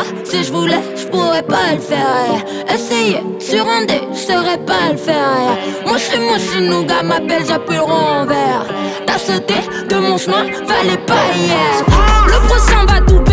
Si je voulais, je pourrais pas le faire. Essayer, sur un dé, je saurais pas le faire. Moi je nougat, ma belle, j'appuie le rond en vert. T'as sauté de mon chemin, fallait pas hier. Le prochain va tout